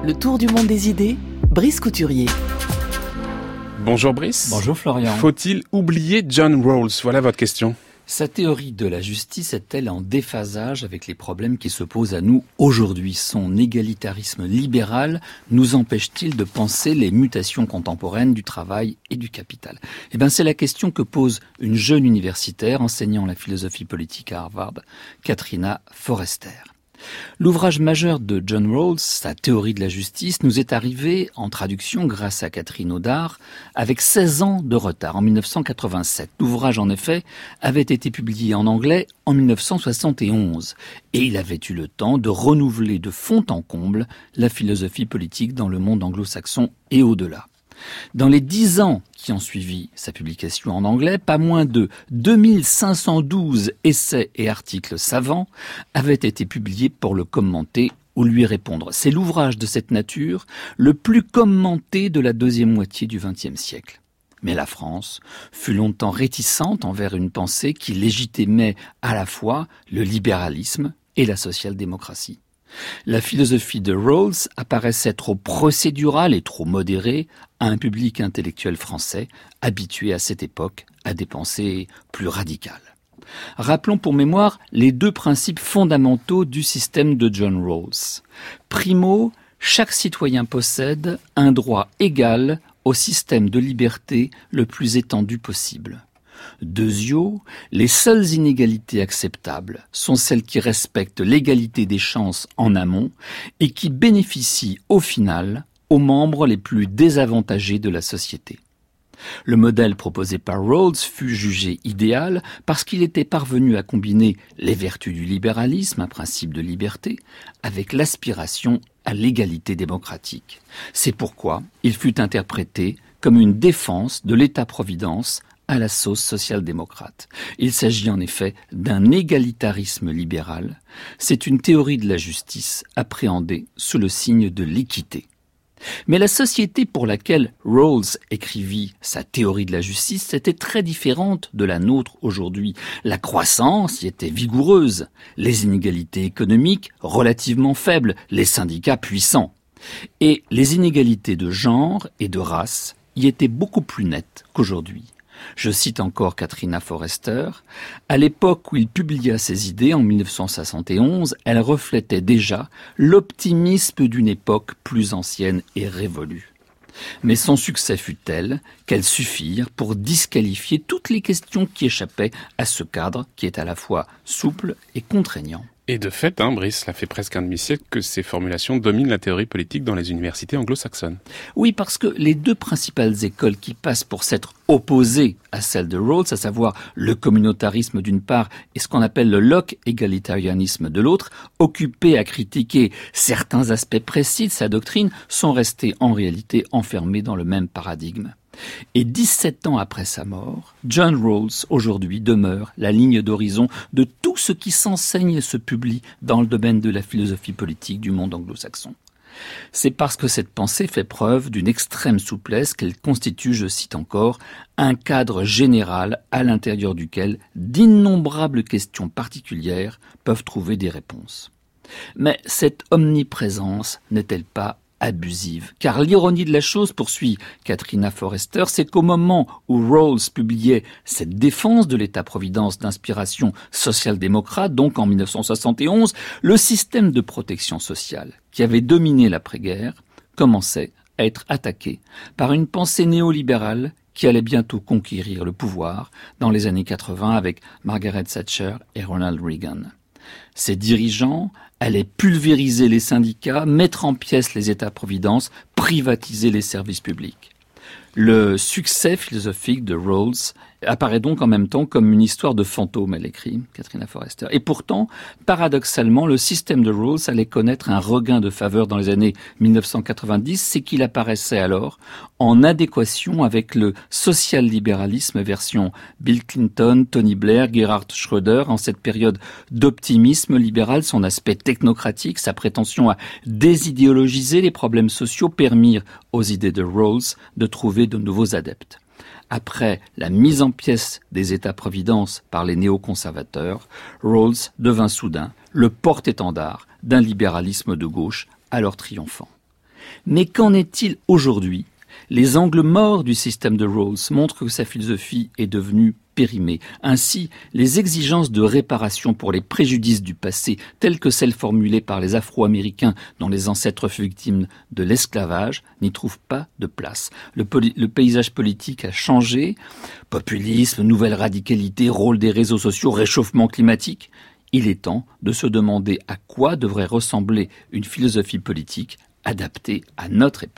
Le tour du monde des idées, Brice Couturier. Bonjour Brice. Bonjour Florian. Faut-il oublier John Rawls? Voilà votre question. Sa théorie de la justice est-elle en déphasage avec les problèmes qui se posent à nous aujourd'hui? Son égalitarisme libéral nous empêche-t-il de penser les mutations contemporaines du travail et du capital? C'est la question que pose une jeune universitaire enseignant la philosophie politique à Harvard, Katrina Forrester. L'ouvrage majeur de John Rawls, sa théorie de la justice, nous est arrivé en traduction grâce à Catherine Audard avec 16 ans de retard, en 1987. L'ouvrage, en effet, avait été publié en anglais en 1971 et il avait eu le temps de renouveler de fond en comble la philosophie politique dans le monde anglo-saxon et au-delà. Dans les 10 ans qui ont suivi sa publication en anglais, pas moins de 2512 essais et articles savants avaient été publiés pour le commenter ou lui répondre. C'est l'ouvrage de cette nature le plus commenté de la deuxième moitié du XXe siècle. Mais la France fut longtemps réticente envers une pensée qui légitimait à la fois le libéralisme et la social-démocratie. La philosophie de Rawls apparaissait trop procédurale et trop modérée à un public intellectuel français habitué à cette époque à des pensées plus radicales. Rappelons pour mémoire les deux principes fondamentaux du système de John Rawls. Primo, chaque citoyen possède un droit égal au système de liberté le plus étendu possible. Deuxièmement, les seules inégalités acceptables sont celles qui respectent l'égalité des chances en amont et qui bénéficient au final aux membres les plus désavantagés de la société. Le modèle proposé par Rawls fut jugé idéal parce qu'il était parvenu à combiner les vertus du libéralisme, un principe de liberté, avec l'aspiration à l'égalité démocratique. C'est pourquoi il fut interprété comme une défense de l'État-providence à la sauce social-démocrate. Il s'agit en effet d'un égalitarisme libéral. C'est une théorie de la justice appréhendée sous le signe de l'équité. Mais la société pour laquelle Rawls écrivit sa théorie de la justice était très différente de la nôtre aujourd'hui. La croissance y était vigoureuse, les inégalités économiques relativement faibles, les syndicats puissants. Et les inégalités de genre et de race y étaient beaucoup plus nettes qu'aujourd'hui. Je cite encore Katrina Forrester. À l'époque où il publia ses idées, en 1971, elle reflétait déjà l'optimisme d'une époque plus ancienne et révolue. Mais son succès fut tel qu'elles suffirent pour disqualifier toutes les questions qui échappaient à ce cadre qui est à la fois souple et contraignant. Et de fait, Brice, cela fait presque un demi-siècle que ces formulations dominent la théorie politique dans les universités anglo-saxonnes. Oui, parce que les deux principales écoles qui passent pour s'être opposées à celle de Rawls, à savoir le communautarisme d'une part et ce qu'on appelle le Locke-égalitarianisme de l'autre, occupés à critiquer certains aspects précis de sa doctrine, sont restés en réalité enfermés dans le même paradigme. Et 17 ans après sa mort, John Rawls, aujourd'hui, demeure la ligne d'horizon de tout ce qui s'enseigne et se publie dans le domaine de la philosophie politique du monde anglo-saxon. C'est parce que cette pensée fait preuve d'une extrême souplesse qu'elle constitue, je cite encore, un cadre général à l'intérieur duquel d'innombrables questions particulières peuvent trouver des réponses. Mais cette omniprésence n'est-elle pas abusive? Car l'ironie de la chose, poursuit Katrina Forrester, c'est qu'au moment où Rawls publiait cette défense de l'État-providence d'inspiration social-démocrate, donc en 1971, le système de protection sociale qui avait dominé l'après-guerre commençait à être attaqué par une pensée néolibérale qui allait bientôt conquérir le pouvoir dans les années 80 avec Margaret Thatcher et Ronald Reagan. Ces dirigeants allaient pulvériser les syndicats, mettre en pièces les États-providence, privatiser les services publics. Le succès philosophique de Rawls apparaît donc en même temps comme une histoire de fantôme, elle écrit, Katrina Forrester. Et pourtant, paradoxalement, le système de Rawls allait connaître un regain de faveur dans les années 1990, c'est qu'il apparaissait alors en adéquation avec le social-libéralisme version Bill Clinton, Tony Blair, Gerhard Schröder, en cette période d'optimisme libéral, son aspect technocratique, sa prétention à désidéologiser les problèmes sociaux permirent aux idées de Rawls de trouver de nouveaux adeptes. Après la mise en pièces des États-providence par les néoconservateurs, Rawls devint soudain le porte-étendard d'un libéralisme de gauche alors triomphant. Mais qu'en est-il aujourd'hui ? Les angles morts du système de Rawls montrent que sa philosophie est devenue périmée. Ainsi, les exigences de réparation pour les préjudices du passé, telles que celles formulées par les Afro-Américains dont les ancêtres furent victimes de l'esclavage, n'y trouvent pas de place. Le paysage politique a changé. Populisme, nouvelle radicalité, rôle des réseaux sociaux, réchauffement climatique. Il est temps de se demander à quoi devrait ressembler une philosophie politique adaptée à notre époque.